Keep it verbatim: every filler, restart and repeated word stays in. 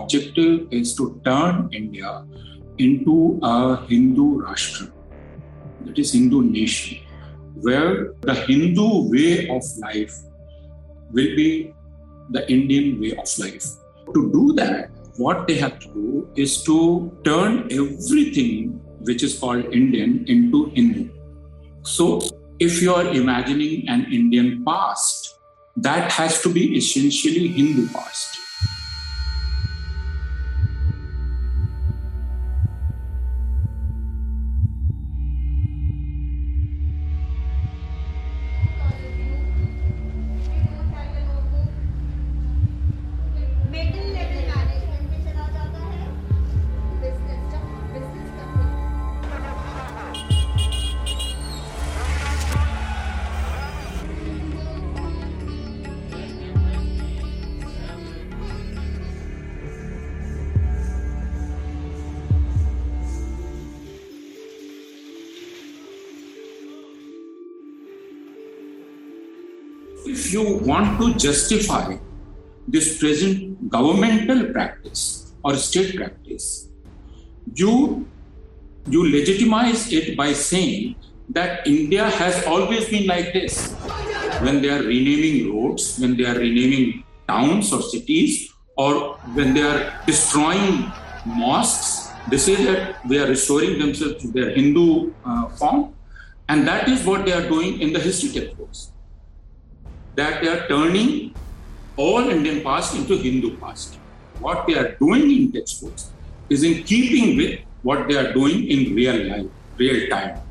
objective is to turn India into a Hindu Rashtra, that is Hindu nation, where the Hindu way of life will be the Indian way of life. To do that, what they have to do is to turn everything which is called Indian into Hindu. So if you are imagining an Indian past, that has to be essentially Hindu past. If you want to justify this present governmental practice or state practice, you, you legitimize it by saying that India has always been like this. When they are renaming roads, when they are renaming towns or cities, or when they are destroying mosques, they say that they are restoring themselves to their Hindu uh, form. And that is what they are doing in the history textbooks. That they are turning all Indian past into Hindu past. What they are doing in textbooks is in keeping with what they are doing in real life, real time.